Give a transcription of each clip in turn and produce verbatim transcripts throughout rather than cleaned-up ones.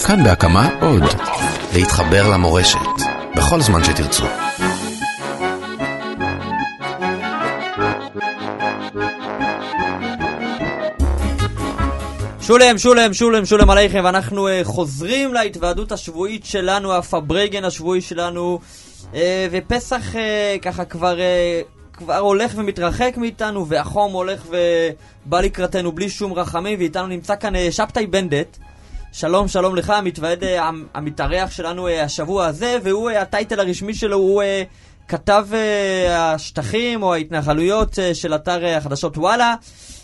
כאן בהקמה עוד. להתחבר למורשת, בכל זמן שתרצו. שולם, שולם, שולם, שולם עליכם, ואנחנו uh, חוזרים להתוועדות השבועית שלנו, הפברייגן השבועי שלנו, uh, ופסח uh, ככה כבר, uh, כבר הולך ומתרחק מאיתנו, והחום הולך ובא לקראתנו בלי שום רחמים, ואיתנו נמצא כאן uh, שבתאי בנדט. שלום, שלום לך, המתוועד, uh, המתארח שלנו uh, השבוע הזה, והוא, uh, הטייטל הרשמי שלו הוא uh, כתב uh, השטחים או ההתנחלויות uh, של אתר uh, החדשות וואלה,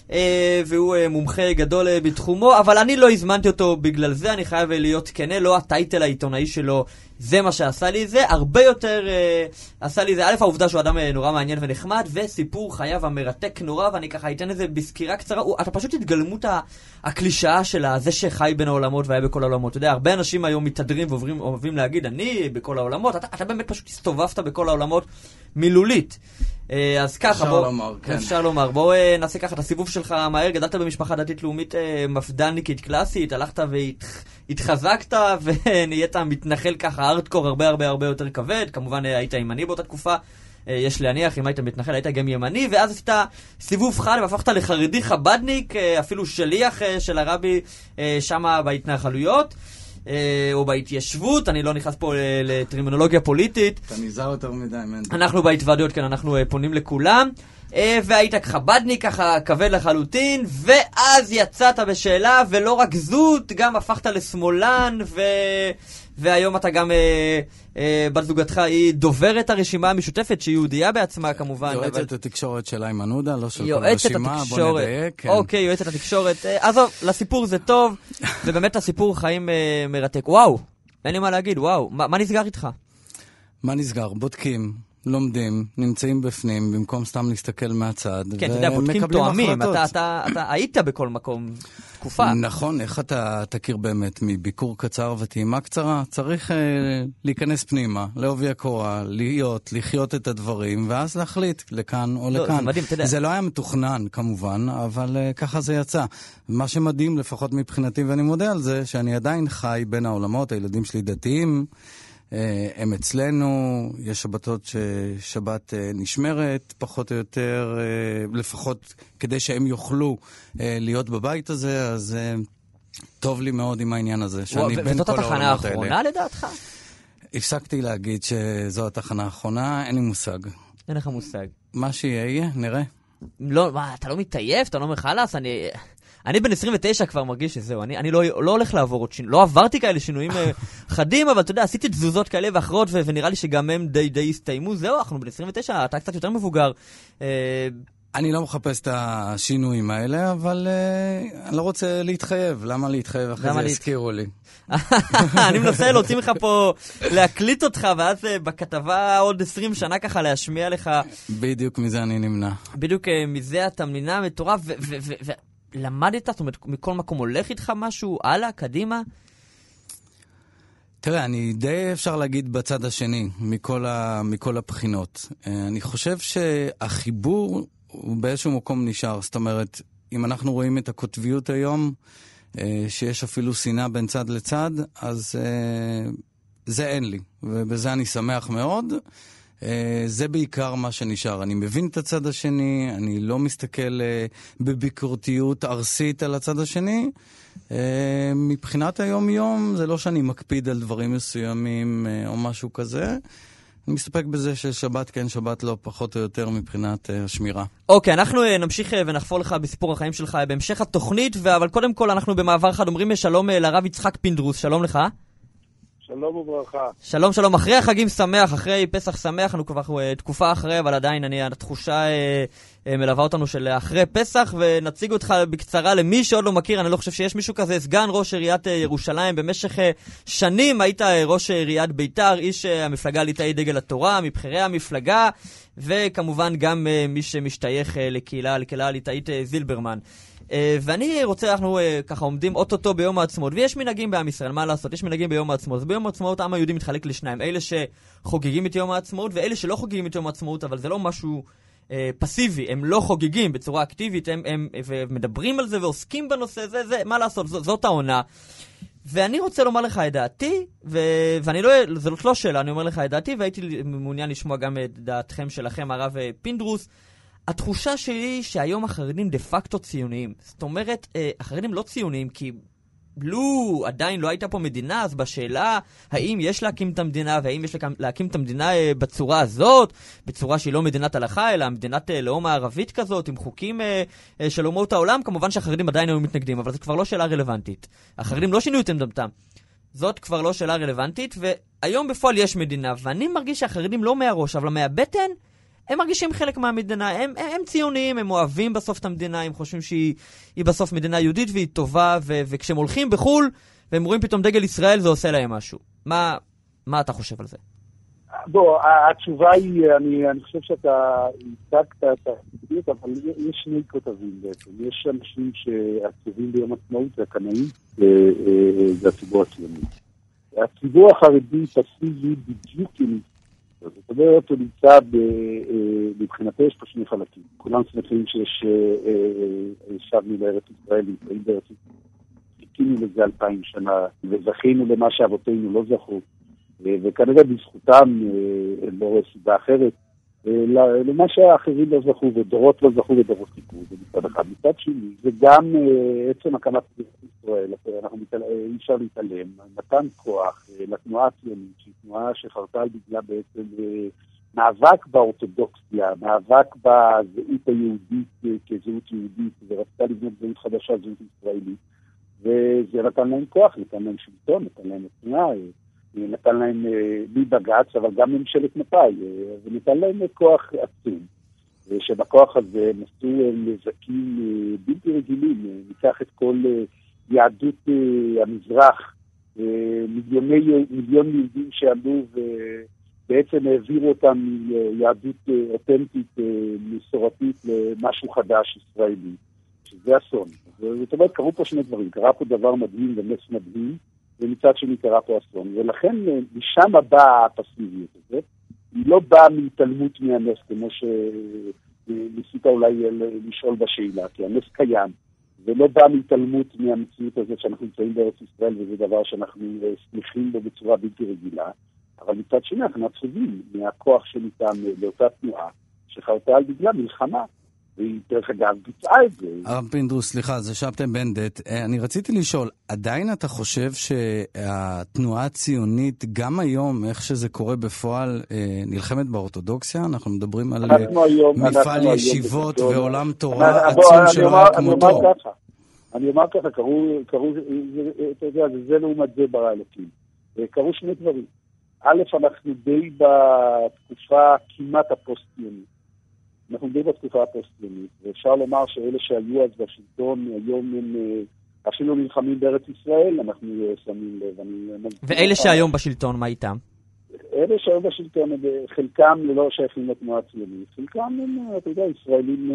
והוא מומחה גדול בתחומו, אבל אני לא הזמנתי אותו בגלל זה, אני חייב להיות כנה, לא הטייטל העיתונאי שלו, זה מה שעשה לי זה, הרבה יותר עשה לי זה, א' העובדה שהוא אדם נורא מעניין ונחמד, וסיפור חייו המרתק נורא, ואני ככה אתן איזה בסקירה קצרה, אתה פשוט התגלמות הקלישאה של זה שחי בין העולמות והיה בכל העולמות, אתה יודע, הרבה אנשים היום מתהדרים ואוהבים להגיד, אני בכל העולמות, אתה, אתה באמת פשוט הסתובבת בכל העולמות מילולית. אז ככה, אפשר בוא, לומר, כן. אפשר לומר, בוא נעשה ככה את הסיבוב שלך מהר, גדלת במשפחה דתית לאומית מפד"ניקית קלאסית, הלכת והתחזקת ונהיית מתנחל ככה ארטקור הרבה הרבה הרבה יותר כבד, כמובן היית ימני באותה תקופה, יש להניח, אם היית מתנחל היית גם ימני, ואז עשית סיבוב חד והפכת לחרדי חבדניק, אפילו שליח של הרבי שם בהתנחלויות, או בהתיישבות, אני לא נכנס פה לטרמינולוגיה פוליטית. אתה נזהר יותר מדי, מנדל. אנחנו בהתוועדויות, כן, אנחנו פונים לכולם. והיית חבדניק ככה כבד לחלוטין, ואז יצאת בשאלה, ולא רק זאת, גם הפכת לשמאלן, ו... והיום אתה גם, אה, אה, בת זוגתך היא דוברת הרשימה המשותפת, שהיא יהודייה בעצמה כמובן. יועצת אבל... התקשורת של איימן עודה, לא של כל הרשימה, התקשורת. בוא נדייק. כן. אוקיי, יועצת התקשורת. אה, עזוב, לסיפור זה טוב, ובאמת הסיפור חיים אה, מרתק. וואו, אין לי מה להגיד, וואו. מה, מה נסגר איתך? מה נסגר? בודקים. לומדים, נמצאים בפנים, במקום סתם להסתכל מהצד. כן, אתה יודע, בודקים תואמים, אתה, אתה, אתה היית בכל מקום תקופה. נכון, איך אתה תכיר באמת מביקור קצר וטעימה קצרה? צריך אה, להיכנס פנימה, לעובי הקורה, להיות, לחיות את הדברים, ואז להחליט לכאן או לא, לכאן. זה מדהים, אתה יודע. זה לא היה מתוכנן, כמובן, אבל אה, ככה זה יצא. מה שמדהים, לפחות מבחינתי, ואני מודה על זה, שאני עדיין חי בין העולמות, הילדים שלי דתיים, הם אצלנו, יש שבתות ששבת נשמרת, פחות או יותר, לפחות כדי שהם יוכלו להיות בבית הזה, אז טוב לי מאוד עם העניין הזה, שאני בין כל העולמות האלה. וזאת התחנה האחרונה לדעתך? הפסקתי להגיד שזו התחנה האחרונה, אין לי מושג. אין לך מושג. מה שיהיה, נראה. לא, מה, אתה לא מתעייף? אתה לא מחלס? אני... אני בן עשרים ותשע כבר מרגיש שזהו, אני, אני לא, לא הולך לעבור עוד שינוי, לא עברתי כאלה שינויים חדים, אבל אתה יודע, עשיתי תזוזות כאלה ואחרות, ו- ונראה לי שגם הם די די הסתיימו, זהו, אנחנו בן עשרים ותשע, אתה קצת יותר מבוגר. אני לא מחפש את השינויים האלה, אבל אני לא רוצה להתחייב, למה להתחייב? אחרי זה הזכירו לי. אני מנסה להוציא לך פה, להקליט אותך, ואז בכתבה עוד עשרים שנה ככה להשמיע לך. בדיוק מזה אני נמנע. בדיוק מזה אתה נמנע מטורף, ו... ו-, ו-, ו- למדת, זאת אומרת, מכל מקום הולך איתך משהו, הלאה, קדימה? תראה, אני די אפשר להגיד בצד השני, מכל, ה, מכל הבחינות. אני חושב שהחיבור הוא באיזשהו מקום נשאר. זאת אומרת, אם אנחנו רואים את הכותביות היום, שיש אפילו שנאה בין צד לצד, אז זה אין לי, ובזה אני שמח מאוד. Uh, זה בעיקר מה שנשאר. אני מבין את הצד השני, אני לא מסתכל uh, בביקורתיות ארסית על הצד השני. Uh, מבחינת היום-יום, זה לא שאני מקפיד על דברים מסוימים uh, או משהו כזה. אני מסתפק בזה ששבת כן, שבת לא, פחות או יותר מבחינת uh, השמירה. אוקיי, okay, אנחנו uh, נמשיך uh, ונחפור לך בסיפור החיים שלך בהמשך התוכנית, אבל קודם כל אנחנו במעבר חד אומרים שלום uh, לרב יצחק פינדרוס, שלום לך. שלום וברכה. שלום, שלום. אחרי החגים שמח, אחרי פסח שמח, אנחנו כבר תקופה אחרי, אבל עדיין אני, התחושה אה, אה, מלווה אותנו של אחרי פסח, ונציג אותך בקצרה למי שעוד לא מכיר, אני לא חושב שיש מישהו כזה, סגן ראש עיריית אה, ירושלים, במשך אה, שנים היית אה, ראש עיריית ביתר, איש אה, המפלגה ליטאי דגל התורה, מבחירי המפלגה, וכמובן גם אה, מי שמשתייך אה, לקהילה, לקהילה ליטאית אה, זילברמן. Uh, ואני רוצה, אנחנו uh, ככה עומדים אוטוטו ביום העצמאות, ויש מנהגים בעם ישראל, מה לעשות? יש מנהגים ביום העצמאות. אז ביום העצמאות העם היהודי מתחלק לשניים, אלה שחוגגים את יום העצמאות, ואלה שלא חוגגים את יום העצמאות, אבל זה לא משהו uh, פסיבי, הם לא חוגגים בצורה אקטיבית, הם, הם, הם מדברים על זה ועוסקים בנושא, זה, זה, מה לעשות? ז, זאת העונה. ואני רוצה לומר לך את דעתי, ו... ואני לא, זאת לא שאלה, אני אומר לך את דעתי, והייתי מעוניין לשמוע גם את דעתכם שלכם, הרב פינדרוס. התחושה שלי שהיום החרדים דה פקטו ציוניים. זאת אומרת, החרדים לא ציוניים, כי לו עדיין לא הייתה פה מדינה, אז בשאלה האם יש להקים את המדינה, והאם יש להקים את המדינה בצורה הזאת, בצורה שהיא לא מדינת הלכה, אלא מדינת לאום הערבית כזאת, עם חוקים של אומות העולם, כמובן שהחרדים עדיין היו מתנגדים, אבל זו כבר לא שאלה רלוונטית. החרדים לא שינו את עמדתם. זאת כבר לא שאלה רלוונטית, והיום בפועל יש מדינה, ואני מרגיש שהחרדים לא מהראש, אבל מהבטן, הם מרגישים חלק מהמדינה, הם, הם, הם ציוניים, הם אוהבים בסוף את המדינה, הם חושבים שהיא בסוף מדינה יהודית והיא טובה, ו, וכשהם הולכים בחול, והם רואים פתאום דגל ישראל, זה עושה להם משהו. מה, מה אתה חושב על זה? בוא, התשובה היא, אני, אני חושב שאתה הצגת את התגבית, אבל יש שני כותבים בעצם. יש אנשים שעצובים ביום עצמאות, זה הקנאים, זה הציבור הציוני. הציבור החרדי פסיבי בדיוק עם זאת אומרת, הוא נמצא מבחינתו, יש פה שני חלקים. כולם שמחים שיש שבנו לארץ ישראל, נמצאים בארץ ישראל. חיכינו לזה אלפיים שנה, וזכינו למה שאבותינו לא זכו, וכנראה בזכותם, לא רואה סיבה אחרת, למה שהאחרים לא זכו, ודורות לא זכו ודורות חיכו, זה מצד אחד. מצד שני, וגם עצם הקמת ישראל, אנחנו אי אפשר להתעלם, נתן כוח לתנועה הציונית, שהיא תנועה שחרתה על דגלה בעצם מאבק באורתודוקסיה, מאבק בזהות היהודית כזהות יהודית, ורצתה לבנות זהות חדשה, זהות ישראלית, וזה נתן להם כוח, נתן להם שלטון, נתן להם תנועה, נתן להם מבג"ץ, אבל גם ממשלת מפא"י, ונתן להם כוח עצום, שבכוח הזה נשאו נזקים בלתי רגילים. ניקח את כל יהדות המזרח, מיליוני, מיליון יהודים שעלו ובעצם העבירו אותם מיהדות אותנטית, מסורתית, למשהו חדש ישראלי, שזה אסון. זאת אומרת, קראו פה שני דברים, קרה פה דבר מדהים ונס מדהים, ומצד שני קרה פה אסון, ולכן משם הבאה הפסיביות הזאת, היא לא באה מהתעלמות מהנס, כמו שניסית אולי לשאול בשאלה, כי הנס קיים, ולא באה מהתעלמות מהמציאות הזאת שאנחנו נמצאים בארץ ישראל, וזה דבר שאנחנו שמחים בו בצורה בלתי רגילה, אבל מצד שני אנחנו עצובים מהכוח שניתן לאותה תנועה, שחרתה על דגלה מלחמה, והיא דרך אגב ביצעה את זה. הרב פינדרוס, סליחה, זה שבתם בנדט. אני רציתי לשאול, עדיין אתה חושב שהתנועה הציונית, גם היום, איך שזה קורה בפועל, נלחמת באורתודוקסיה? אנחנו מדברים על מפעל ישיבות ועולם תורה עצום שלא היה כמותו. אני אומר ככה, קראו, אתה יודע, זה לעומת זה ברא אלוקים. קראו שני דברים. א', אנחנו די בתקופה כמעט הפוסט-ציונית. אנחנו די בתקופה הפוסט-ציונית, ואפשר לומר שאלה שהיו אז בשלטון, היום הם אפילו נלחמים בארץ ישראל, אנחנו שמים לב. ואלה שהיום בשלטון, מה איתם? אלה שהיום בשלטון, חלקם ללא שייכים לתנועה הציונית, חלקם הם, אתה יודע, ישראלים,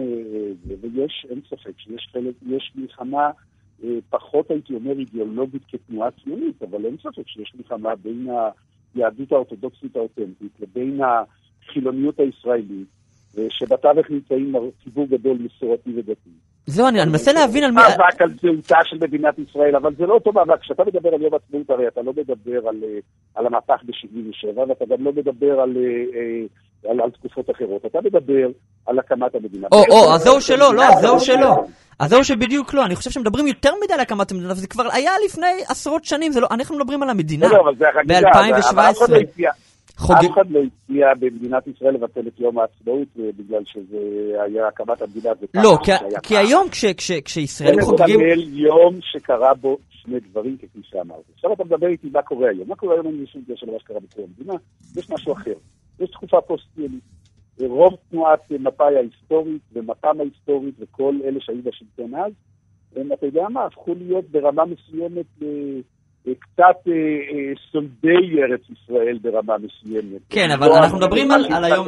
ויש, אין ספק, שיש חלק, יש מלחמה פחות, הייתי אומר, אידיאולוגית כתנועה ציונית, אבל אין ספק שיש מלחמה בין היהדות האורתודוקסית האותנטית לבין החילוניות הישראלית, שבתווך נמצאים ציבור גדול מסורתי ודתי. זהו, אני מנסה להבין על מי... מאבק על זהותה של מדינת ישראל, אבל זה לא אותו מאבק. כשאתה מדבר על יום עצמאות, הרי אתה לא מדבר על, על המהפך ב-שבעים ושבע, ואתה גם לא מדבר על, על, על תקופות אחרות. אתה מדבר על הקמת המדינה. או, או, אז זהו שלא, לא, אז זהו שלא. אז זהו שבדיוק לא. אני חושב שמדברים יותר מדי על הקמת המדינה, וזה כבר היה לפני עשרות שנים. זה לא, אנחנו מדברים על המדינה. ב-אלפיים שבע עשרה. אף אחד לא הציע במדינת ישראל לבטל את יום העצמאות, בגלל שזה היה הקמת המדינה. לא, כי היום כשישראל חוגגים... זה מדבר יום שקרה בו שני דברים, כפי שאמרתי. עכשיו אתה מדבר איתי מה קורה היום. מה קורה היום אין משום קשר למה שקרה בכל המדינה? יש משהו אחר. יש תקופה פוסט-ציונית. רוב תנועת מפא"י ההיסטורית ומפ"ם ההיסטורית וכל אלה שהיו בשלטון אז, הם, אתה יודע מה, הפכו להיות ברמה מסוימת קצת סולדי ארץ ישראל ברמה מסוימת. כן, אבל אנחנו מדברים על היום...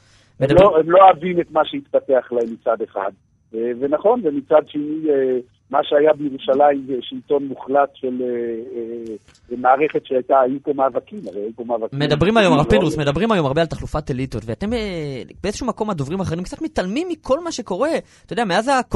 הם לא אוהבים את מה שהתפתח להם מצד אחד, ונכון, ומצד שני מה שהיה בירושלים זה שלטון מוחלט של מערכת שהייתה, היו פה מאבקים, הרי היו פה מאבקים. מדברים היום, הרב פינדרוס, מדברים היום הרבה על תחלופת אליטות, ואתם באיזשהו מקום הדוברים האחרים קצת מתעלמים מכל מה שקורה. אתה יודע,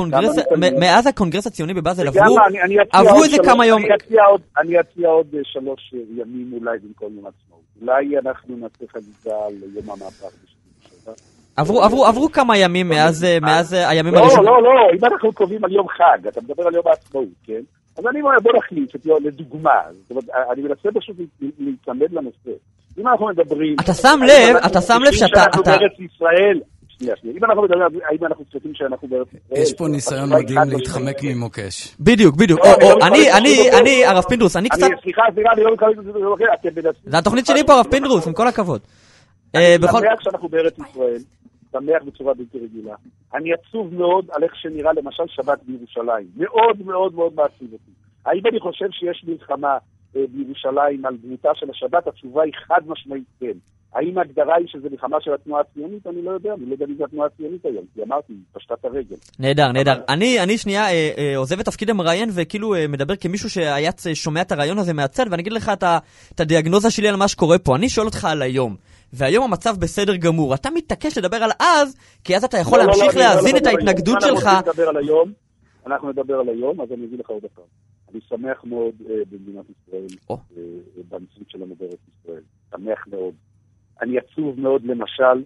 מאז הקונגרס הציוני בבאזל עברו איזה כמה יום. אני אציע עוד שלוש ימים אולי במקום יום עצמאות. אולי אנחנו נעשה חגיגה על יום המהפך בשביל עברו, עברו, עברו כמה ימים מאז, מאז הימים הראשונים. לא, לא, לא, אם אנחנו קובעים על יום חג, אתה מדבר על יום העצמאות, כן? אז אני אומר, בוא נחליט, לדוגמה, זאת אומרת, אני מנסה פשוט להתלמד לנושא. אם אנחנו מדברים... אתה שם לב, אתה שם לב שאתה... שאנחנו בארץ ישראל, שנייה, שנייה, אם אנחנו מדברים, האם אנחנו צריכים שאנחנו בארץ ישראל... יש פה ניסיון מדהים להתחמק ממוקש. בדיוק, בדיוק. אני, אני, אני, הרב פינדרוס, אני קצת... סליחה, סליחה, אני לא מתחמק מזה, זה התוכנית שלי פה, הרב פינדרוס, עם כל הכבוד. אני שמח שאנחנו בארץ ישראל, שמח בצורה בלתי רגילה. אני עצוב מאוד על איך שנראה למשל שבת בירושלים. מאוד מאוד מאוד מעציב אותי. האם אני חושב שיש מלחמה בירושלים על דמותה של השבת? התשובה היא חד משמעית כן. האם ההגדרה היא שזה מלחמה של התנועה הציונית? אני לא יודע, אני לא יודע מי זה התנועה הציונית היום, כי אמרתי, פשטת הרגל. נהדר, נהדר. אני, אני שנייה אה, אה, עוזב את תפקיד המראיין וכאילו אה, מדבר כמישהו שהיה שומע את הרעיון הזה מהצד, ואני אגיד לך את, את הדיאגנוזה שלי על מה שקורה פה. אני שואל אותך על היום, והיום המצב בסדר גמור. אתה מתעקש לדבר על אז, כי אז אתה יכול לא, להמשיך לא, לא, להזין לא, את לא, ההתנגדות לא, שלך. אנחנו נדבר על היום, אנחנו נדבר על היום, אז אני אגיד לך עוד פעם. אני שמח מאוד אה, במדינת ישראל, oh. אה, במציאות שלנו בארץ ישראל. שמח מאוד. אני עצוב מאוד למשל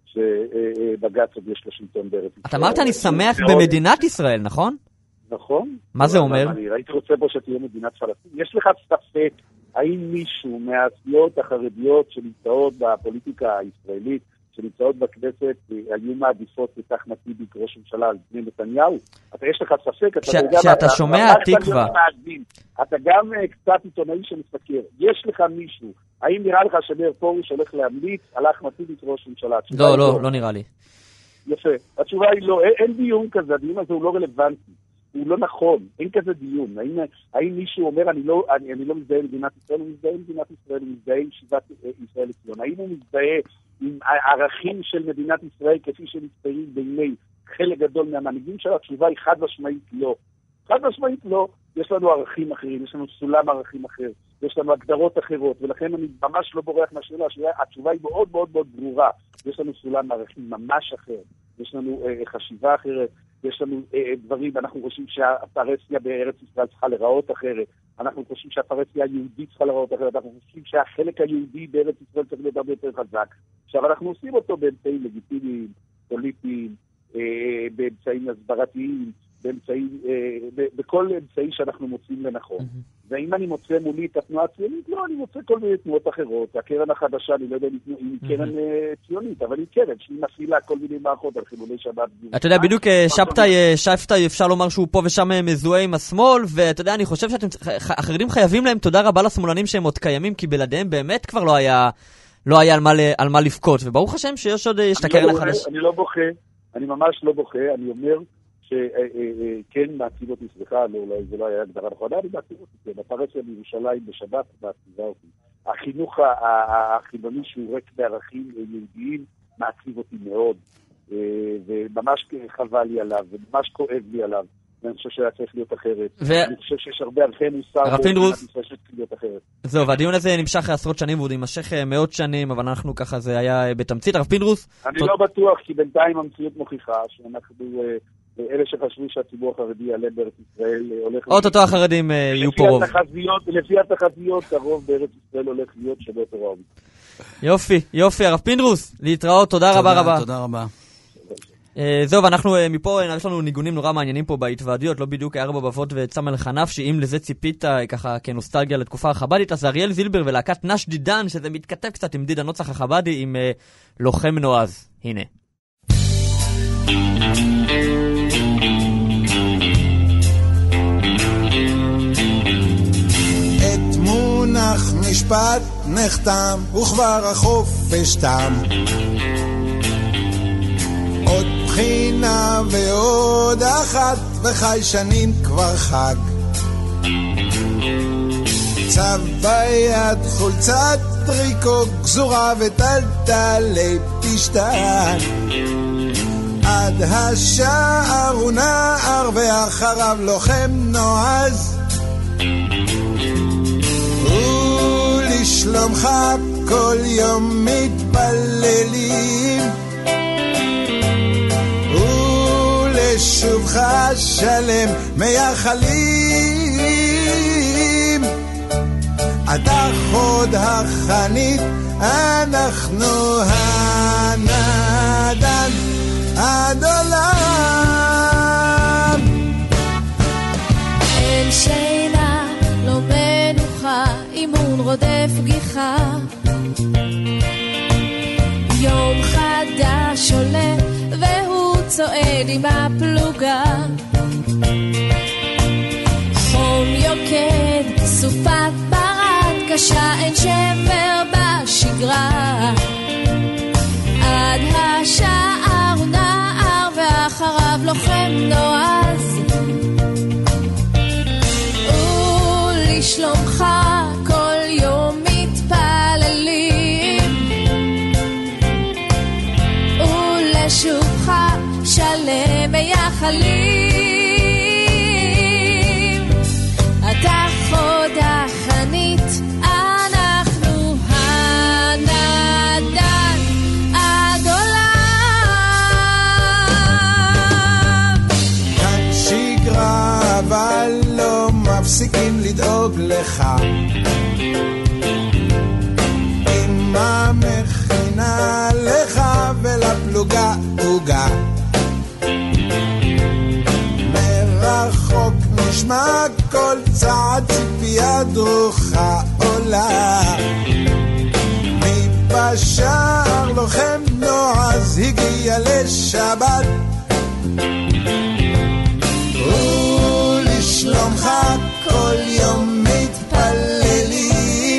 שבג"ץ עוד יש לו שלטון בארץ ישראל. אתה אמרת אני שמח במדינת ישראל, נכון? נכון. מה זה אומר? אני הייתי רוצה פה שתהיה מדינת פלסטין. יש לך ספק האם מישהו מהסיעות החרדיות שנמצאות בפוליטיקה הישראלית, שנמצאות בכנסת, היו מעדיפות את אחמד טיבי כראש ממשלה על פני נתניהו? אתה יש לך ספק, כשאתה שומע התקווה. אתה גם קצת עיתונאי שמסתכל. יש לך מישהו, האם נראה לך שמאיר פרוש הולך להמליץ על אחמד טיבי כראש ממשלה? לא, לא, לא נראה לי. יפה. התשובה היא לא, אין דיון כזה, הדיון הזה הוא לא רלוונטי. הוא לא נכון, אין כזה דיון. האם, האם מישהו אומר, אני לא, אני, אני לא מזדהה עם מדינת ישראל, הוא מזדהה עם מדינת ישראל, הוא מזדהה עם שיבת ישראל לציון. האם הוא מזדהה עם הערכים של מדינת ישראל כפי שנמצאים בעיני חלק גדול מהמנהיגים שלה? התשובה היא חד משמעית לא. חד משמעית לא. יש לנו ערכים אחרים, יש לנו סולם ערכים אחר, יש לנו הגדרות אחרות, ולכן אני ממש לא בורח מהשאלה, התשובה היא מאוד מאוד מאוד ברורה. יש לנו סולם ערכים ממש אחר, יש לנו אה, חשיבה אחרת, יש לנו אה, דברים, אנחנו חושבים שהפרהסיה בארץ ישראל צריכה לראות אחרת, אנחנו חושבים שהפרהסיה היהודית צריכה לראות אחרת, אנחנו חושבים שהחלק היהודי בארץ ישראל צריך להיות הרבה יותר חזק. עכשיו אנחנו עושים אותו באמצעים לגיטימיים, פוליטיים, אה, באמצעים הסברתיים, באמצעים, אה, בכל אמצעי שאנחנו מוצאים לנכון. Mm-hmm. ואם אני מוצא מולי את התנועה הציונית, לא, אני מוצא כל מיני תנועות אחרות. הקרן החדשה, אני לא יודע אם היא קרן mm-hmm. ציונית, אבל היא קרן, שהיא מפעילה כל מיני מערכות על חילולי שבת. אתה יודע, בדיוק שבתאי, שבתאי אפשר לומר שהוא פה ושם מזוהה עם השמאל, ואתה יודע, אני חושב שאתם, החרדים חייבים להם תודה רבה לשמאלנים שהם עוד קיימים, כי בלעדיהם באמת כבר לא היה, לא היה על מה, על מה לפקוט, וברוך השם שיש עוד, יש את הקרן החדשה. אני לא בוכה, אני ממש לא בוכה, אני אומר שכן מעציב אותי, סליחה, זה לא היה הגדרה נכונה, אני מעציב אותי, כן, הפרהסיה בירושלים בשבת מעציבה אותי. החינוך החילוני שהוא ריק בערכים יהודיים מעציב אותי מאוד, וממש חבל לי עליו, וממש כואב לי עליו, ואני חושב שהיה צריך להיות אחרת. אני חושב שיש הרבה ערכי מוסר, הרב פינדרוס, שצריך להיות אחרת. זהו, והדיון הזה נמשך עשרות שנים, והוא יימשך מאות שנים, אבל אנחנו ככה, זה היה בתמצית. הרב פינדרוס? אני לא בטוח, כי בינתיים המציאות מוכיחה שאנחנו... אלה שחשבו שהציבור החרדי יעלה בארץ ישראל הולך... אוטוטו החרדים יהיו פה רוב. לפי התחזיות, הרוב בארץ ישראל הולך להיות שווה יותר רוב. יופי, יופי. הרב פינדרוס, להתראות, תודה רבה רבה. תודה רבה. זהו, ואנחנו מפה, יש לנו ניגונים נורא מעניינים פה בהתוועדויות, לא בדיוק ארבע בבות וצמל חנף, שאם לזה ציפית ככה כנוסטלגיה לתקופה החבדית, אז אריאל זילבר ולהקת נש דידן, שזה מתכתב קצת עם דיד הנוצח החבדי, עם לוחם נועז. הנה. מונח משפט נחתם וכבר החופש תם, עוד בחינה ועוד אחת וחי שנים כבר חג, צו ביד חולצת טריקו גזורה וטלטלי פשטן, עד השער הוא נער ואחריו לוחם נועז ולשלומך כל יום מתפללים ולשובך שלם מייחלים אתה חוד החנית אנחנו הנדן עד עולם אין שינה לא מנוחה אימון רודף גיחה יום חדש עולה והוא צועד עם הפלוגה חום יוקד סופת ברד קשה אין שבר בשגרה עד השער הוא נער ואחריו לוחם נועז ולשלומך כל יום מתפללים ולשובך שלם מייחלים אתה חוד החנית אנחנו הנדן עד עולם כאן שגרה אבל לא מפסיקים לדאוג לך אמא מכינה לך ולפלוגה עוגה מרחוק נשמע כל צעד ציפייה דרוכה עולה מבשער לוחם נועז הגיע לשבת ולשלומך כל יום מתפללים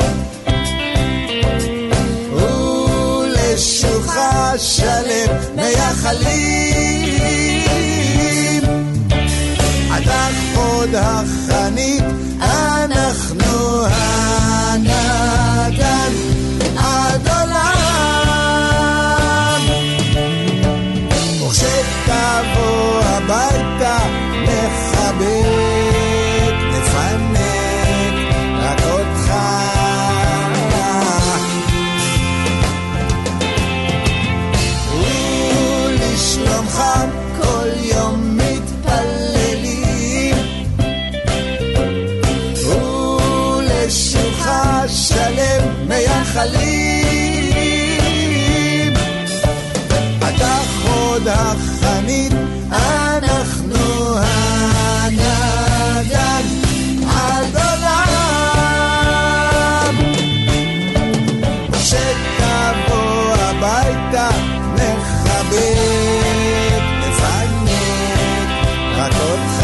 ולשובך שלם מייחלים אתה חוד החנית אנחנו הנדן עד עולם וכשתבוא הביתה נחבק נפנק רק אותך ולשלומך כל יום מתפללים ולשובך שלם מייחלים אתה חוד החנית אנחנו הנדן עד עולם כשתבוא הביתה נחבק נפנק רק אותך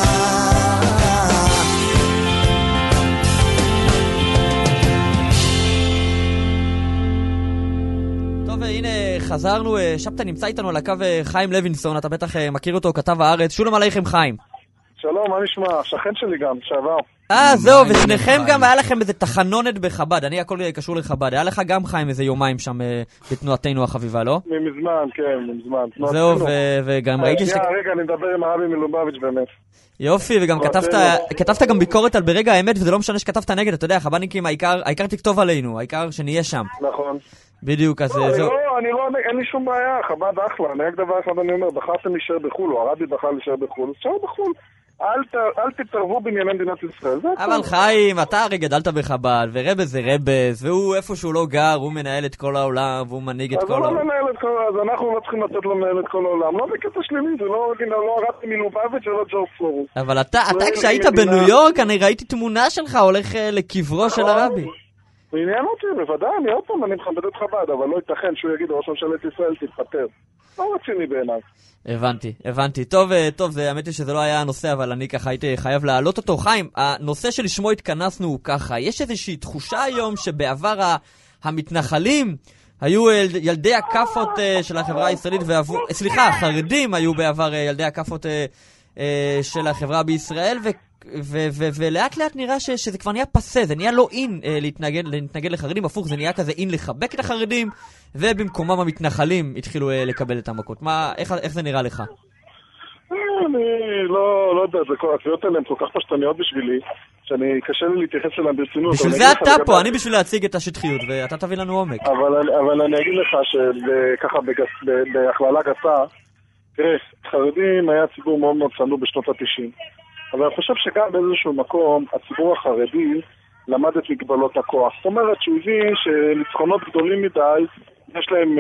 טוב, הנה חזרנו, שבתא נמצא איתנו על הקו חיים לוינסון, אתה בטח מכיר אותו, כתב הארץ. שלום עליכם חיים. שלום, מה נשמע? שכן שלי גם, שעבר. אה, זהו, ושניכם גם היה לכם איזה תחנונת בחב"ד, אני הכל קשור לחב"ד, היה לך גם חיים איזה יומיים שם בתנועתנו החביבה, לא? מזמן, כן, מזמן. זהו, וגם ראיתי ש... רגע, אני מדבר עם הרבי מלובביץ' באמת. יופי, וגם כתבת גם ביקורת על ברגע האמת, וזה לא משנה שכתבת נגד, אתה יודע, חב"דניקים, העיקר תכתוב עלינו, העיקר שנהיה שם. נכון. בדיוק, אז זהו. לא, אני לא, אין לי שום בעיה, חב"ד אחלה, אני רק דבר אחד אני אומר, בחרתם להישאר בחול, או הרבי בחר להישאר בחול, אז שער בחול. אל תתערבו בענייני מדינת ישראל. אבל חיים, אתה הרי גדלת בחב"ד, ורבס זה רבס, והוא איפה שהוא לא גר, הוא מנהל את כל העולם, והוא מנהיג את כל העולם. אז אנחנו לא צריכים לתת לו מנהל את כל העולם. לא בקטע שלימי, זה לא הרבי מלובביץ' ולא ג'ורג סורוס. אבל אתה, כשהיית בניו יורק, אני ראיתי תמונה שלך הולך לקברו של הרבי. בעניין אותי, בוודאי, אני עוד פעם, אני מכבד את חב"ד, אבל לא ייתכן שהוא יגיד ראש ממשלת ישראל תתפטר. לא רציני בעיניי. הבנתי, הבנתי. טוב, טוב, זה, האמת היא שזה לא היה הנושא, אבל אני ככה הייתי חייב להעלות אותו. חיים, הנושא שלשמו התכנסנו הוא ככה, יש איזושהי תחושה היום שבעבר המתנחלים היו ילדי הקפות של החברה הישראלית, סליחה, החרדים היו בעבר ילדי הקפות של החברה בישראל, ו- ו- ולאט לאט נראה ש- שזה כבר נהיה פסה, זה נהיה לא אין אה, להתנגד, להתנגד לחרדים, הפוך, זה נהיה כזה אין לחבק את החרדים, ובמקומם המתנחלים התחילו אה, לקבל את המכות. מה, איך, איך זה נראה לך? אני לא, לא יודע, זה כל הקריאות האלה הן כל כך פשטניות בשבילי, שאני קשה לי להתייחס אליהם ברצינות. בשביל זה אתה פה, אני בשביל להציג את השטחיות, ואתה תביא לנו עומק. אבל, אבל אני אגיד לך שככה בהכללה גסה, תראה, חרדים היה ציבור מאוד מאוד צנוע בשנות ה-תשעים. אבל אני חושב שגם באיזשהו מקום, הציבור החרדי למד את מגבלות הכוח. זאת אומרת שהוא הבין שניצחונות גדולים מדי, יש להם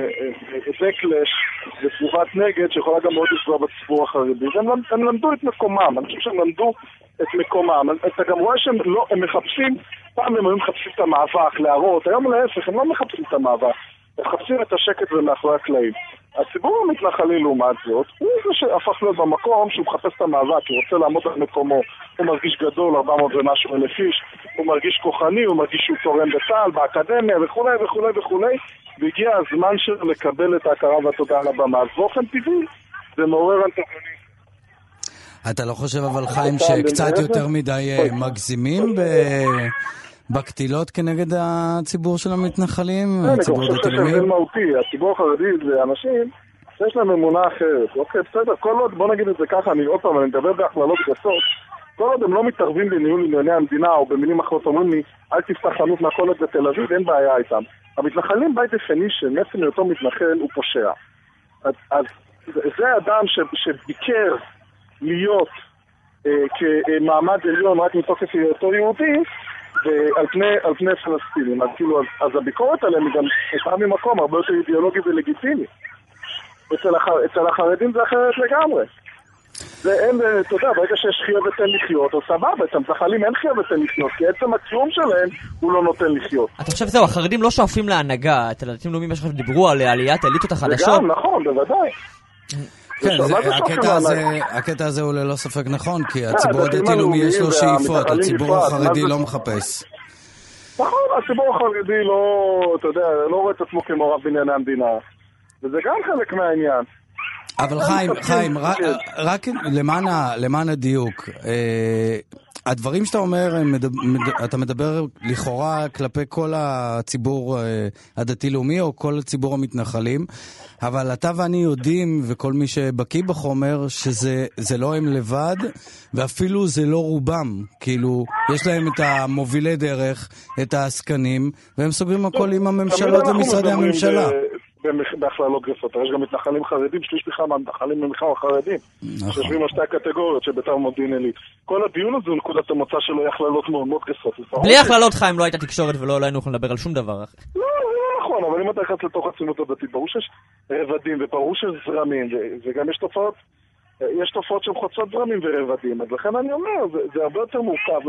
בקלש ותגובת נגד שיכולה גם מאוד לפגוע בציבור החרדי. והם הם למדו את מקומם, אני חושב שהם למדו את מקומם. אתה גם רואה שהם לא, הם מחפשים, פעם הם היו מחפשים את המאבק, להראות, היום להפך, הם לא מחפשים את המאבק, הם מחפשים את השקט ומאחורי הקלעים. הציבור המתנחלי לעומת זאת, הוא זה שהפך להיות במקום שהוא מחפש את המאבק, הוא רוצה לעמוד על מקומו, הוא מרגיש גדול, ארבע מאות ומשהו אלף איש, הוא מרגיש כוחני, הוא מרגיש שהוא תורם בצה"ל, באקדמיה וכו' וכו' וכו', והגיע הזמן שלו לקבל את ההכרה והתודה על הבמה. אז באופן טבעי זה מעורר אנטגוניזם. אתה לא חושב אבל חיים שקצת יותר מדי מגזימים בקטילות כנגד הציבור של המתנחלים? אני חושב שזה הבדל מהותי. הציבור החרדי זה אנשים שיש להם אמונה אחרת. אוקיי, בסדר, כל עוד, בוא נגיד את זה ככה, אני עוד פעם, אני מדבר בהכללות גסות, כל עוד הם לא מתערבים בניהול ענייני המדינה, או במילים אחרות אומרים לי, אל תפתח חנות מכולת בתל אביב, אין בעיה איתם. המתנחלים by definition, מעצם היותו מתנחל הוא פושע. אז, אז זה אדם ש, שביקר להיות אה, כמעמד עליון רק מתוקף היותו יהודי, ועל פני, על פני פלסטינים. אז, כאילו, אז, אז הביקורת עליהם היא גם פעם ממקום הרבה יותר אידיאולוגי ולגיטימי. אצל, הח, אצל החרדים זה אחרת לגמרי. זה אין, אתה יודע, ברגע שיש חיה ותן לחיות, או סבבה, את המתנחלים אין חיה ותן לחיות, כי עצם הקיום שלהם הוא לא נותן לחיות. אתה חושב זהו, החרדים לא שואפים להנהגה, אצל הדתיים לאומיים יש לכם דיברו על עליית האליטות החדשות. זה גם, נכון, בוודאי. כן, הקטע הזה הוא ללא ספק נכון, כי הציבור הדתי-לאומי יש לו שאיפות, הציבור החרדי לא מחפש. נכון, הציבור החרדי לא, אתה יודע, לא רואה את עצמו כמו רב בענייני המדינה, וזה גם חלק מהעניין. אבל חיים, חיים, רק למען הדיוק, הדברים שאתה אומר, אתה מדבר לכאורה כלפי כל הציבור הדתי-לאומי או כל הציבור המתנחלים, אבל אתה ואני יודעים, וכל מי שבקיא בחומר, שזה לא הם לבד, ואפילו זה לא רובם. כאילו, יש להם את המובילי דרך, את העסקנים, והם סוגרים הכל עם הממשלות ומשרדי הממשלה. בהכללות גסות. יש גם מתנחלים חרדים, שליש בכלל מהמתנחלים הם בכלל חרדים. שיושבים על שתי הקטגוריות שביתר מודיעין עילית. כל הדיון הזה הוא נקודת המוצא שלו היא הכללות מאוד מאוד גסות. בלי הכללות חיים לא הייתה תקשורת ולא היינו יכולים לדבר על שום דבר. לא, זה לא נכון, אבל אם אתה נכנס לתוך הציונות הדתית, ברור שיש רבדים וברור שיש זרמים, וגם יש תופעות, יש תופעות שהן חוצות זרמים ורבדים. אז לכן אני אומר, זה הרבה יותר מורכב.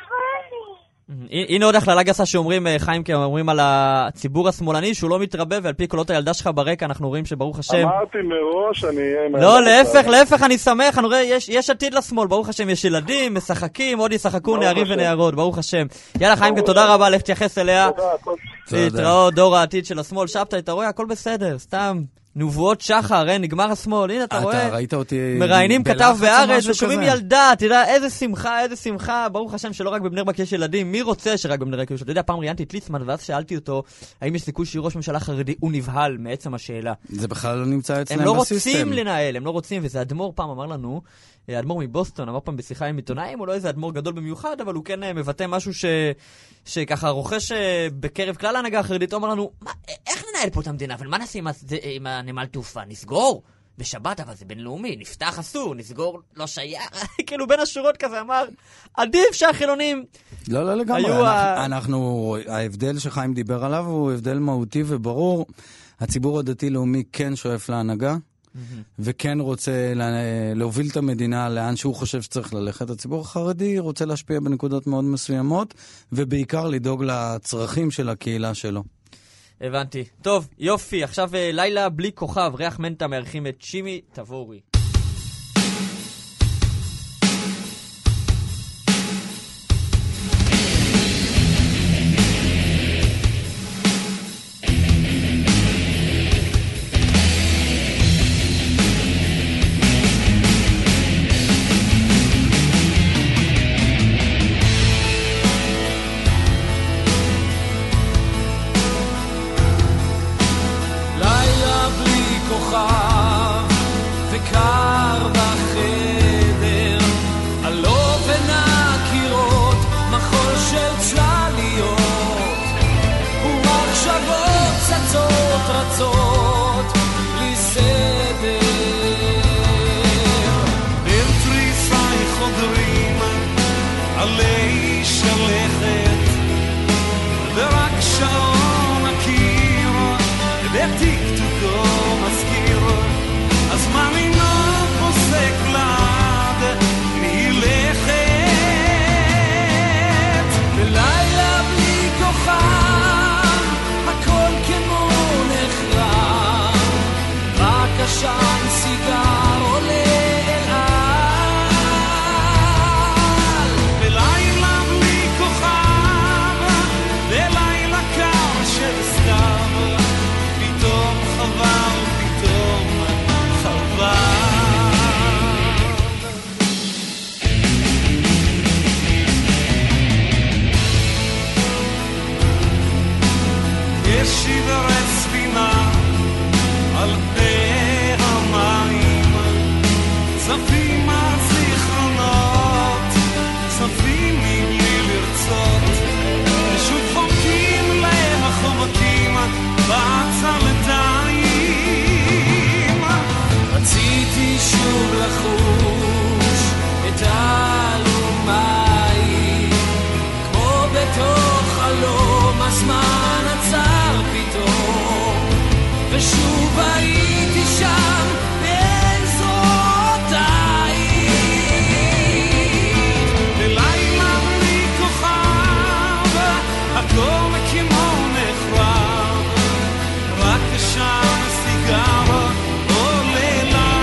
הנה עוד הכללה גסה שאומרים, חיים, כי אומרים על הציבור השמאלני שהוא לא מתרבה, ועל פי קולות הילדה שלך ברקע אנחנו רואים שברוך השם... אמרתי מראש, אני אהיה... לא, להפך, להפך, אני שמח, אני רואה, יש, יש עתיד לשמאל, ברוך השם, יש ילדים, משחקים, עוד ישחקו נערים ונערות, ברוך השם. יאללה, חיים, תודה רבה, לך תייחס אליה. להתראות, דור העתיד של השמאל. שבתאי, אתה רואה, הכל בסדר, סתם. נבואות שחר, אה, נגמר השמאל, הנה אתה רואה, אתה ראית אותי מראיינים כתב בארץ ושומעים ילדה, אתה יודע, איזה שמחה, איזה שמחה, ברוך השם שלא רק בבני ברק יש ילדים, מי רוצה שרק בבני ברק יש ילדים? אתה יודע, פעם ראיינתי את ליצמן ואז שאלתי אותו, האם יש סיכוי שיהיה ראש ממשלה חרדי, הוא נבהל מעצם השאלה. זה בכלל לא נמצא אצלם בסיסטם. הם לא בסיסטם. רוצים לנהל, הם לא רוצים, וזה אדמו"ר פעם אמר לנו, אדמו"ר מבוסטון, אמר פעם בשיחה עם עיתונאים, הוא לא איזה אדמו"ר גדול במיוחד, אבל הוא כן מבטא משהו ש... שככה רוכש בקרב כלל ההנהגה החרדית, אומר לנו, מה, איך ננהל פה את המדינה? אבל מה נעשה עם, עם הנמל תעופה? נסגור? בשבת, אבל זה בינלאומי, נפתח אסור, נסגור לא שייך. כאילו בין השורות כזה אמר, עדיף שהחילונים... לא, לא לגמרי. אנחנו, ה... אנחנו, ההבדל שחיים דיבר עליו הוא הבדל מהותי וברור. הציבור הדתי-לאומי כן שואף להנהגה, וכן רוצה להוביל את המדינה לאן שהוא חושב שצריך ללכת. הציבור החרדי רוצה להשפיע בנקודות מאוד מסוימות, ובעיקר לדאוג לצרכים של הקהילה שלו. הבנתי. טוב, יופי. עכשיו לילה בלי כוכב, ריח מנטה מארחים את שימי תבורי. לעשות לי סדר. בין תריסי חודרים עלי שלכת, ורק שעון הקיר בטיקטוקו מזכיר, הזמן אינו פוסק לעד מלכת. בלילה בלי כוכב הכל כמו נחרב, רק עשן סיגר עולה אל על. בלילה בלי כוכב, בלילה קר של סתיו, פתאום חבל, פתאום חבל. יש שברי ספינה על פני המים, צפים הזיכרונות, צפים מבלי לרצות, ושוב חומקים להם החומקים בעצלתיים. רציתי שוב לחוש את האלומיים, כמו בתוך חלום הזמן עצר פתאום, ושוב הייתי שם בין זרועותיי. בלילה בלי כוכב הכל כמו נחרב, רק עשן סיגר עולה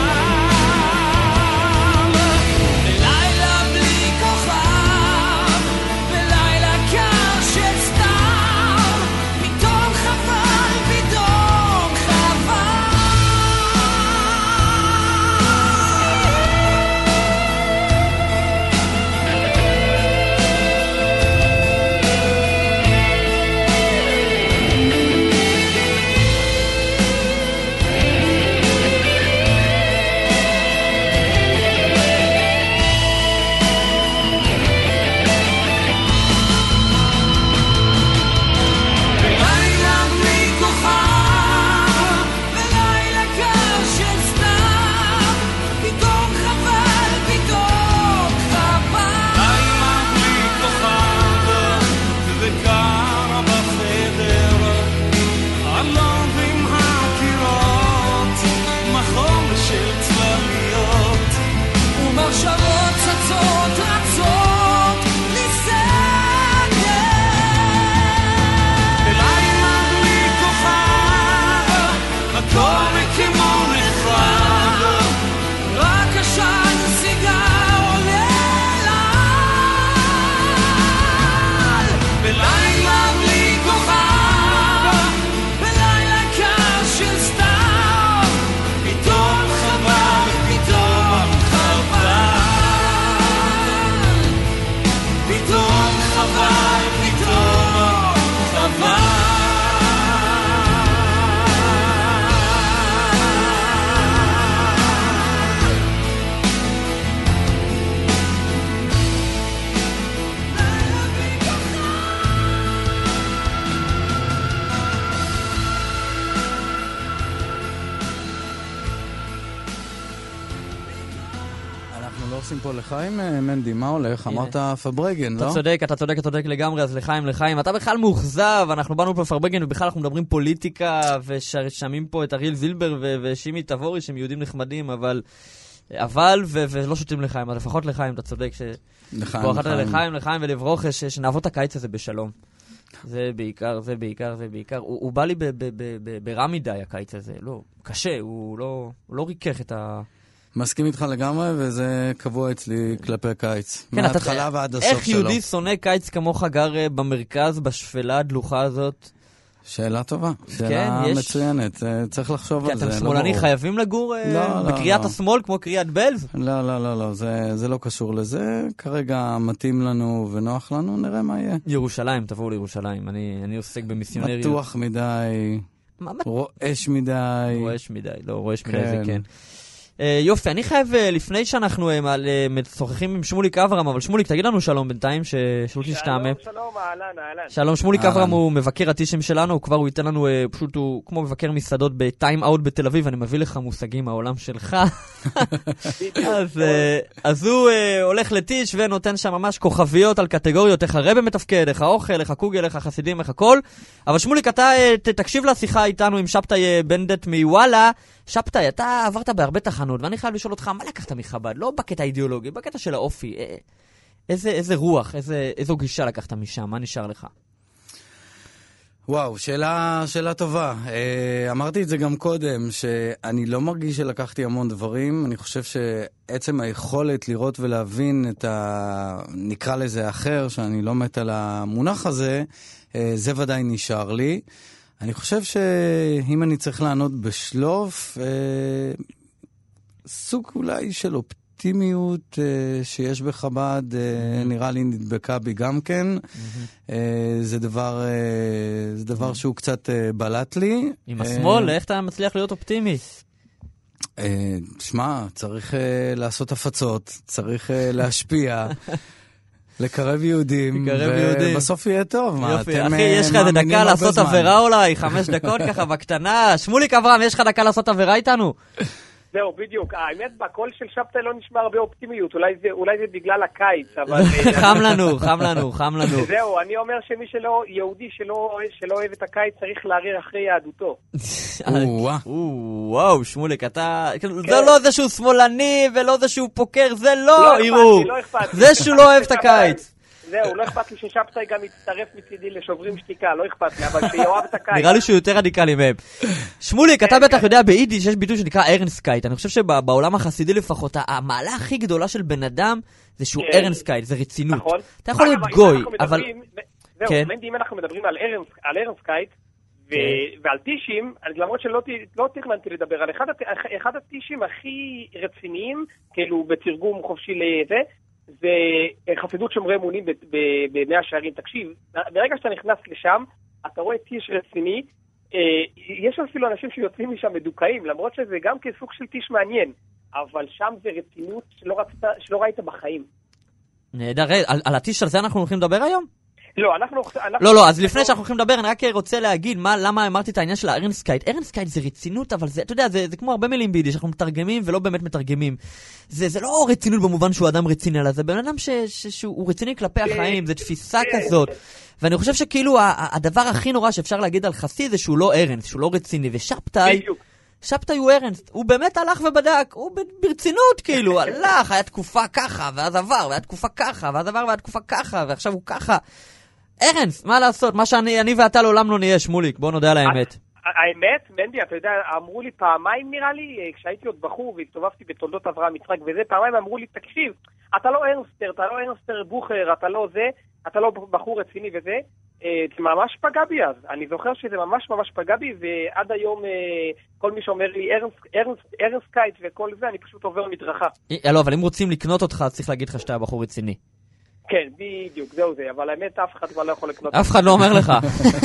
לעל. בלילה בלי כוכב, בלילה קר של סתיו, פתאום חבל, פתאום חבל. בלילה בלי כוכב, בלילה קר של סתיו, פתאום חבל, פתאום חבל. לילה בלי כוכב וקר בחדר, עלוב עם הקירות, מחום של צלליות, ומחשבות צצות רצות לסדר. בלילה בלי כוכב הכל כמו נחרב, רק עשן סיגר עולה לעל. בלילה בלי כוכב, בלילה קר של סתיו, פתאום חבל, פתאום חבל. פתאום חבל, פתאום חבל. אנחנו לא עושים פה לחיים, מנדי, מה הולך? אמרת פברגן, לא? אתה צודק, אתה צודק, אתה צודק לגמרי, אז לחיים, לחיים. אתה בכלל מאוכזב, אנחנו באנו פה לפברגן, ובכלל אנחנו מדברים פוליטיקה, ושמים פה את אריאל זילבר ו- ושימי תבורי, שהם יהודים נחמדים, אבל... אבל, ו- ולא שותים לחיים, אז לפחות לחיים, אתה צודק, ש... לחיים, בואו אחת לחיים. לחיים, לחיים ולברוך, ש- שנעבוד את הקיץ הזה בשלום. זה בעיקר, זה בעיקר, זה בעיקר. הוא, הוא בא לי ב- ב- ב- ב- ברע מדי, הקיץ הזה. לא, קשה, הוא לא, הוא לא ריקח את ה... מסכים איתך לגמרי, וזה קבוע אצלי כלפי קיץ. כן, מההתחלה אתה- ועד הסוף איך שלו. יהודי שונא קיץ כמוך גר אה, במרכז, בשפלה הדלוחה הזאת? שאלה טובה, שאלה כן, יש- מצוינת, אה, צריך לחשוב כי על זה. אתם לא שמאלני ברור. חייבים לגור אה, לא, לא, בקריאת לא. השמאל כמו קריאת בלז? לא, לא, לא, לא, זה, זה לא קשור לזה. כרגע מתאים לנו ונוח לנו, נראה מה יהיה. ירושלים, תבואו לירושלים. אני, אני עוסק במיסיונריות. מתוח מדי, מה, מה? רועש מדי. רועש מדי, לא, רועש מדי זה כן. כן. אה, יופי, אני חייב, אה, לפני שאנחנו אה, אה, משוחחים עם שמוליק אברהם, אבל שמוליק, תגיד לנו שלום בינתיים, ששאול תשתעמם. שלום, שלום, אהלן, אהלן. שלום, שמוליק אהלן. אברהם הוא מבקר הטישים שלנו, הוא כבר הוא ייתן לנו, אה, פשוט הוא כמו מבקר מסעדות בטיים אאוט בתל אביב, אני מביא לך מושגים מהעולם שלך. אז, אה, אז הוא אה, הולך לטיש ונותן שם ממש כוכביות על קטגוריות, איך הרבא מתפקד, איך האוכל, איך הקוגל, איך החסידים, איך הכל. אבל שמוליק, אתה אה, ת- תקשיב לשיחה איתנו עם שבתאי אה, בנדט מוואלה. שבתאי, אתה עברת בהרבה תחנות, ואני חייב לשאול אותך, מה לקחת מחב"ד? לא בקטע האידיאולוגי, בקטע של האופי. אה, איזה, איזה רוח, איזה, איזו גישה לקחת משם? מה נשאר לך? וואו, שאלה, שאלה טובה. אה, אמרתי את זה גם קודם, שאני לא מרגיש שלקחתי המון דברים. אני חושב שעצם היכולת לראות ולהבין את ה... נקרא לזה אחר, שאני לא מת על המונח הזה, אה, זה ודאי נשאר לי. אני חושב שאם אני צריך לענות בשלוף, אה, סוג אולי של אופטימיות אה, שיש בחב"ד, אה, נראה לי נדבקה בי גם כן. אה, זה דבר, אה, זה דבר שהוא קצת אה, בלט לי. עם השמאל, איך אתה מצליח להיות אופטימי? אה, שמע, צריך אה, לעשות הפצות, צריך אה, להשפיע. לקרב יהודים, לקרב יהודים. ובסוף יהיה טוב. מה, יופי, אתם, אחי, אה, יש לך איזה מאמינים דקה הרבה לעשות זמן. עבירה אולי, חמש דקות ככה בקטנה. שמוליק אברהם, יש לך דקה לעשות עבירה איתנו? זהו, בדיוק. האמת, בקול של שבתאי לא נשמע הרבה אופטימיות. אולי זה, אולי זה בגלל הקיץ, אבל... חם לנו, חם לנו, חם לנו. זהו, אני אומר שמי שלא, יהודי שלא, שלא אוהב את הקיץ צריך להריר אחרי יהדותו. או-אה. וואו, שמוליק, אתה... זה לא זה שהוא שמאלני ולא זה שהוא פוקר, זה לא לא אכפת עירוב. לי, לא אכפת לי. זה שהוא לא אוהב את הקיץ. זהו, לא אכפת לי ששבתאי גם יצטרף מצידי לשוברים שתיקה, לא אכפת לי, אבל שיאהב את הקיץ. נראה לי שהוא יותר רדיקלי מהם. שמוליק, אתה בטח יודע ביידיש יש ביטוי שנקרא ארנסקייט. אני חושב שבעולם החסידי לפחות, המעלה הכי גדולה של בן אדם זה שהוא ארנסקייט, זה רצינות. נכון. אתה יכול להיות אבל אם גוי, אנחנו אבל... מדברים- זהו, כן. מנדי, אם אנחנו מדברים על ארנס- על ארנסקייט ו- ועל טישים, אז למרות שלא ת- לא תכננתי לדבר על אחד הט- אחד הטישים הכי רציניים, כאילו בתרגום חופשי לזה, זה חסידות שומרי אמונים ב- ב- במאה שערים. תקשיב, ברגע שאתה נכנס לשם, אתה רואה טיש רציני, אה, יש אפילו אנשים שיוצאים משם מדוכאים, למרות שזה גם כסוג של טיש מעניין, אבל שם זה רצינות שלא רצית, שלא ראית בחיים. נהדר, על על הטיש על זה אנחנו הולכים לדבר היום? לא, אנחנו... אנחנו לא, לא, אז לפני שאנחנו הולכים לדבר, אני רק רוצה להגיד מה, למה אמרתי את העניין של הארנסקייט. ארנסקייט זה רצינות, אבל זה, אתה יודע, זה, זה כמו הרבה מילים ביידיש, אנחנו מתרגמים ולא באמת מתרגמים. זה, זה לא רצינות במובן שהוא אדם רציני, אלא זה בן אדם ש, ש, שהוא רציני כלפי החיים, זה תפיסה כזאת. ואני חושב שכאילו ה- ה- הדבר הכי נורא שאפשר להגיד על חסיד זה שהוא לא ארנס, שהוא לא רציני, ושבתאי, בדיוק. שבתאי הוא ארנס, הוא באמת הלך ובדק, הוא ב- ברצינות כאילו, הלך, היה תקופה ככה, ואז עבר, והיה תקופה ככה, ואז עבר, והיה תקופה ככה, ועכשיו הוא ככה. ארנס, מה לעשות? מה שאני אני ואתה לעולם לא נהיה, שמוליק, בוא נודה על האמת. האמת, מנדי, אתה יודע, אמרו לי פעמיים נראה לי, כשהייתי עוד בחור והסתובבתי בתולדות אברהם יצחק וזה, פעמיים אמרו לי, תקשיב, אתה לא ארנסטר, אתה לא ארנסטר בוכר, אתה לא זה, אתה לא בחור רציני וזה, אה, זה ממש פגע בי אז. אני זוכר שזה ממש ממש פגע בי, ועד היום אה, כל מי שאומר לי ארנס, ארנס, ארנסקייט וכל זה, אני פשוט עובר מדרכה. אה, לא, אבל אם רוצים לקנות אותך, אז צריך להגיד לך שאתה בחור רציני. כן, בדיוק, זהו זה, אבל האמת אף אחד כבר לא יכול לקנות. אף אחד לא אומר לך.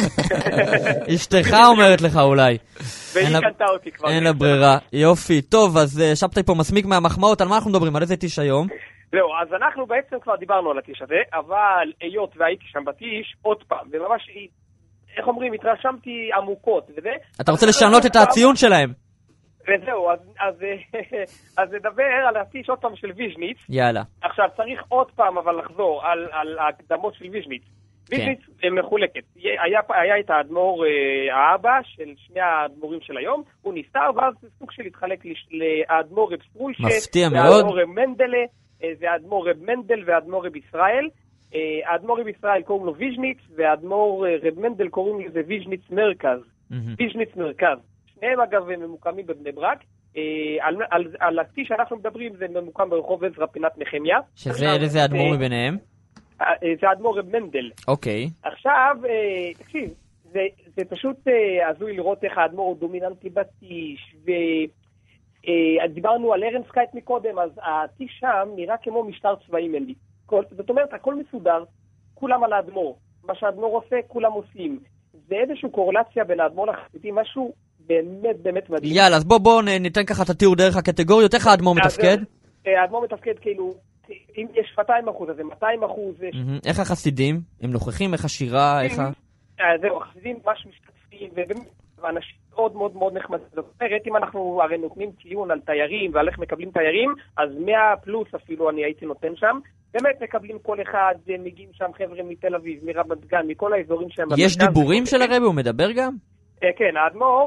אשתך אומרת לך אולי. והיא אין לה- קנתה אותי כבר. אין לה ברירה. יופי. טוב, אז אה, שבתאי פה מסמיק מהמחמאות. על מה אנחנו מדברים? על איזה טיש היום? זהו, אז אנחנו בעצם כבר דיברנו על הטיש הזה, אבל היות והייתי שם בטיש, עוד פעם, וממש, איך אומרים, התרשמתי עמוקות, וזה... אתה רוצה לשנות את הציון שלהם? וזהו, אז, אז, אז נדבר על הטיש עוד פעם של ויז'ניץ. יאללה. עכשיו, צריך עוד פעם אבל לחזור על, על ההקדמות של ויז'ניץ. ויז'ניץ מחולקת. היה, היה את האדמו"ר אה, האבא של שני האדמו"רים של היום, הוא נסתר, ואז זה סוג של התחלק לאדמו"ר רב סטרוישה, מפתיע מאוד. והאדמו"ר רב מנדלה, אה, והאדמו"ר רב מנדל והאדמו"ר רב ישראל. אה, האדמו"ר רב ישראל קוראים לו ויז'ניץ, והאדמו"ר אה, רב מנדל קוראים לזה ויז'ניץ מרכז. ויז'ניץ מרכז. שניהם אגב ממוקמים בבני ברק. אה, על, על, על הטיש שאנחנו מדברים זה ממוקם ברחוב עזרא פינת נחמיה. שזה איזה אדמו"ר מביניהם? אה, אה, זה האדמו"ר רב מנדל. אוקיי. עכשיו, אה, תקשיב, זה, זה פשוט אה, הזוי לראות איך האדמו"ר הוא דומיננטי בטיש, ודיברנו אה, על ארנסקייט מקודם, אז הטיש שם נראה כמו משטר צבאי מנדי. כל, זאת אומרת, הכל מסודר, כולם על האדמו"ר. מה שהאדמו"ר עושה, כולם עושים. זה איזושהי קורלציה בין האדמו"ר לחסידים, משהו באמת באמת מדהים. יאללה, אז בוא בוא ניתן ככה את התיאור דרך הקטגוריות, איך האדמו"ר מתפקד? האדמו"ר מתפקד כאילו, אם יש מאתיים אחוז, אז זה מאתיים אחוז. איך החסידים? הם נוכחים? איך השירה? איך ה... זהו, החסידים ממש משתתפים, ובאמת, ואנשים מאוד מאוד מאוד נחמדים. זאת אומרת, אם אנחנו הרי נותנים ציון על תיירים, ועל איך מקבלים תיירים, אז מאה פלוס אפילו אני הייתי נותן שם. באמת מקבלים כל אחד, מגיעים שם חבר'ה מתל אביב, מרמת גן, מכל האזורים שהם... יש דיבורים של הרבי? הוא מדבר גם? כן, האדמו"ר,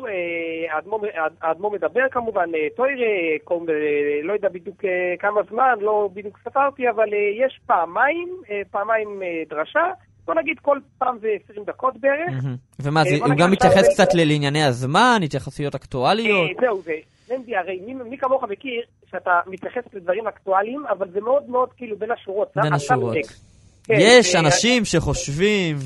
האדמו"ר מדבר כמובן, טוירה, לא יודע בדיוק כמה זמן, לא בדיוק ספרתי, אבל יש פעמיים, פעמיים דרשה, בוא נגיד כל פעם זה עשרים דקות בערך. ומה, הוא גם מתייחס קצת לענייני הזמן, התייחסויות אקטואליות? זהו, זה, נמדי, הרי מי כמוך מכיר שאתה מתייחס לדברים אקטואליים, אבל זה מאוד מאוד כאילו בין השורות. בין השורות. יש אנשים שחושבים...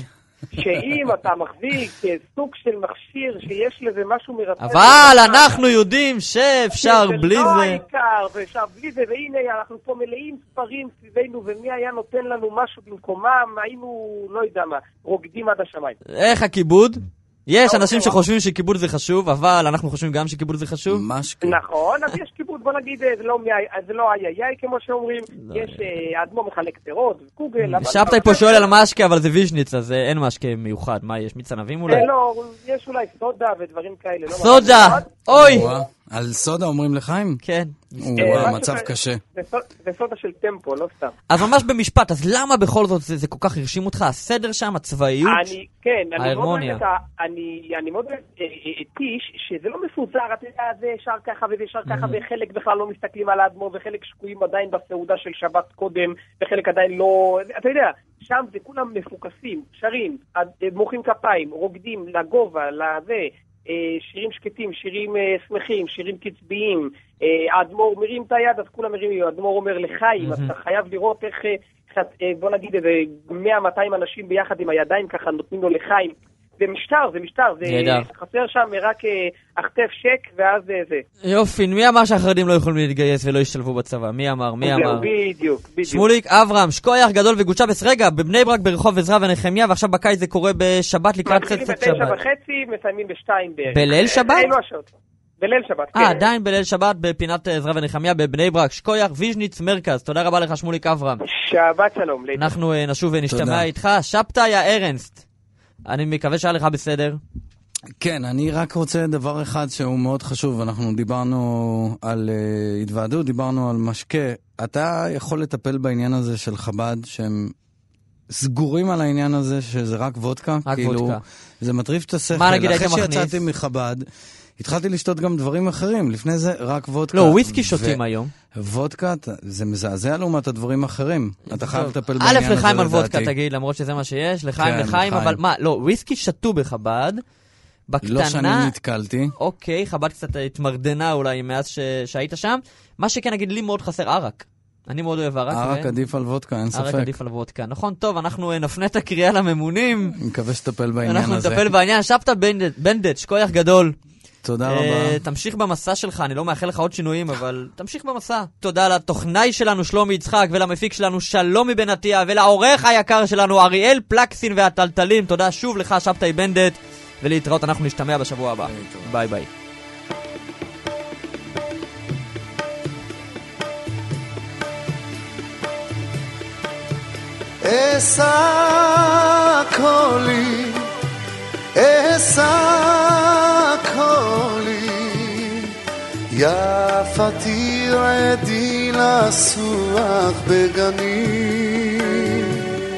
שאם אתה מחזיק סוג של מכשיר שיש לזה משהו מרצה... אבל אנחנו יודעים שאפשר בלי זה. זה לא העיקר, ואפשר בלי זה, והנה אנחנו פה מלאים ספרים סביבנו, ומי היה נותן לנו משהו במקומם, היינו, לא יודע מה, רוקדים עד השמיים. איך הכיבוד? יש אנשים שחושבים שכיבוד זה חשוב, אבל אנחנו חושבים גם שכיבוד זה חשוב. נכון, אז יש כיבוד, בוא נגיד, זה לא איי-איי כמו שאומרים, יש אדמו מחלק פירות, קוגל. שבתאי פה שואל על משקה, אבל זה ויז'ניץ, אז אין משקה מיוחד. מה, יש מיץ ענבים אולי? לא, יש אולי סודה ודברים כאלה. סודה! אוי! על סודה אומרים לחיים? כן. וואו, מצב קשה. זה סודה של טמפו, לא סתם. אז ממש במשפט, אז למה בכל זאת זה כל כך הרשים אותך? הסדר שם, הצבאיות, ההרמוניה. אני מאוד אוהב טיש, שזה לא מפוזר, אתה יודע, זה שר ככה וזה שר ככה, וחלק בכלל לא מסתכלים על האדמו"ר, וחלק שקועים עדיין בסעודה של שבת קודם, וחלק עדיין לא, אתה יודע, שם זה כולם מפוקסים, שרים, מוחאים כפיים, רוקדים לגובה, לזה, שירים שקטים, שירים שמחים, שירים קצביים, האדמו"ר מרים את היד, אז כולם מרימים, האדמו"ר אומר לחיים, אז אתה חייב לראות איך, בוא נגיד איזה מאה מאתיים אנשים ביחד עם הידיים ככה נותנים לו לחיים. זה משטר, זה משטר, זה חסר שם רק אכתף שק ואז זה. יופי, מי אמר שהחרדים לא יכולים להתגייס ולא ישתלבו בצבא? מי אמר? מי אמר? בדיוק, בדיוק. שמוליק אברהם, שכוייח גדול וגוצ'בס, רגע, בבני ברק ברחוב עזרא ונחמיה, ועכשיו בקיץ זה קורה בשבת לקראת צאת שבת. מתחילים בתשע וחצי, מסיימים בשתיים בערך. בליל שבת? אלו השעות. בליל שבת, כן. אה, עדיין בליל שבת בפינת עזרא ונחמיה בבני ברק, שכוייח ויז'ניץ מרכז. תודה רבה לך שמוליק אברהם. שבת שלום. אנחנו נשוב ונשתמע איתך. שבתאי ארנסט. אני מקווה שהיה לך בסדר. כן, אני רק רוצה דבר אחד שהוא מאוד חשוב. אנחנו דיברנו על uh, התוועדות, דיברנו על משקה. אתה יכול לטפל בעניין הזה של חב"ד, שהם סגורים על העניין הזה, שזה רק וודקה? רק כאילו, וודקה. זה מטריף את השכל. מה נגיד היית מכניס? אחרי שיצאתי מחב"ד, התחלתי לשתות גם דברים אחרים. לפני זה רק וודקה. לא, וויסקי שותים ו- היום. וודקה, זה מזעזע לעומת הדברים האחרים. אתה חייב לטפל בעניין הזה לדעתי. א' לחיים על וודקה תגיד, למרות שזה מה שיש. לחיים, לחיים, אבל מה, לא, וויסקי שתו בחב"ד. בקטנה... לא שאני נתקלתי. אוקיי, חב"ד קצת התמרדנה אולי מאז ש... שהיית שם. מה שכן, נגיד, לי מאוד חסר ערק. אני מאוד אוהב ערק. ערק עדיף על וודקה, אין ספק. ערק עדיף על וודקה. נכון, טוב, אנחנו נפנה את הקריאה לממונים. אני מקווה שתטפל בעניין הזה. אנחנו נטפל בעניין. שבתא בנדט, שכוייח גדול. תודה רבה. תמשיך במסע שלך, אני לא מאחל לך עוד שינויים, אבל תמשיך במסע. תודה לטכנאי שלנו שלומי יצחק, ולמפיק שלנו שלום מבן עטיה, ולעורך היקר שלנו אריאל פלקסין והטלטלים. תודה שוב לך שבתאי בנדט, ולהתראות, אנחנו נשתמע בשבוע הבא. ביי ביי. אשא קולי, אשא קולי, יפתי רעדי לסוח בגנים.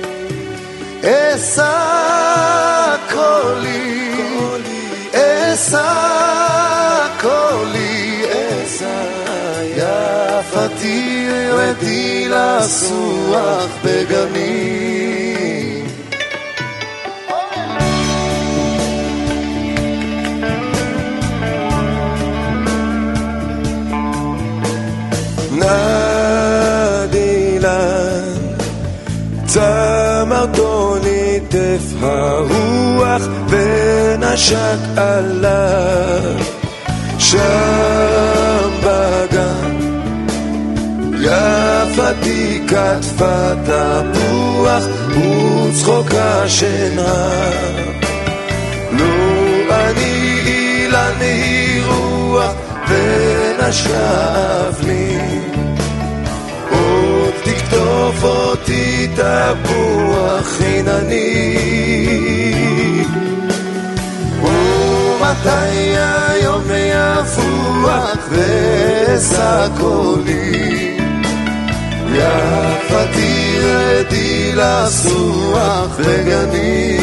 אשא קולי, אשא קולי, אשא יפתי רעדי לסוח בגנים. נדילה צמרתו ליטף הרוח ונשק עליו שם בגן. יפתי כתפה תפוח וצחוק השינה. לו אני אילן אילני רוח ונשב לי עוד תקטוף אותי תפוח חינני ומתי היום יפוח ואשא קולי יפתי רדי לסוח בגני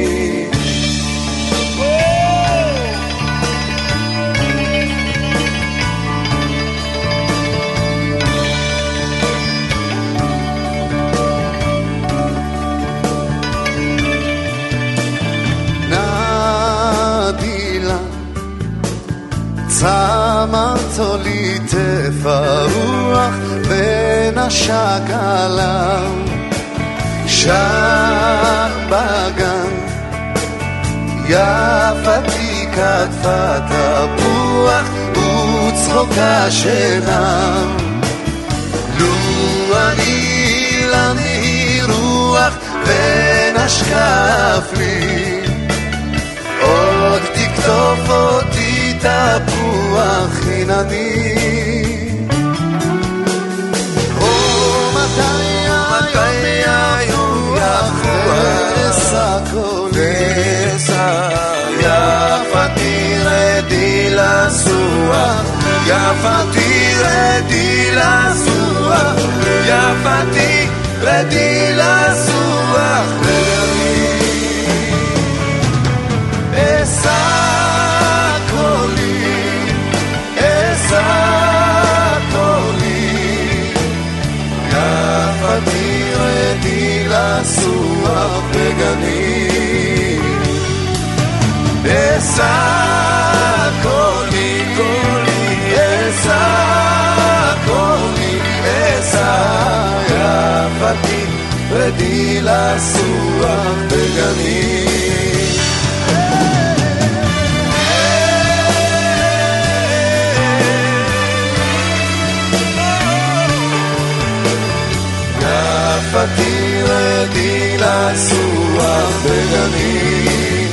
צמרתו ליטף הרוח ונשק עליו שר בגן יפתי כתפת תפוח וצחוקה שינה לו אני למי רוח ונשקף לי עוד תקטוף אותי תפוח חינני ומתי היום יפוח ואשא קולי יפתי רדי לסוח יפתי רדי לסוח יפתי רדי לסוח אשא יפתי רדי לסוח בגני אשא קולי קולי אשא קולי אשא יפתי רדי לסוח בגני יפתי רדי לסוח בגני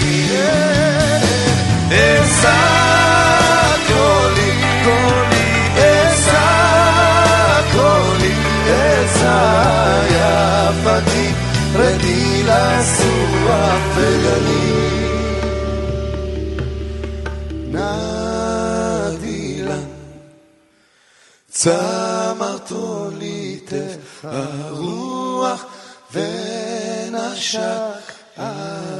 אשא קולי קולי אשא קולי אשא יפתי רדי לסוח בגני נדילה צמרתו ליטף הרוח ונשק עליו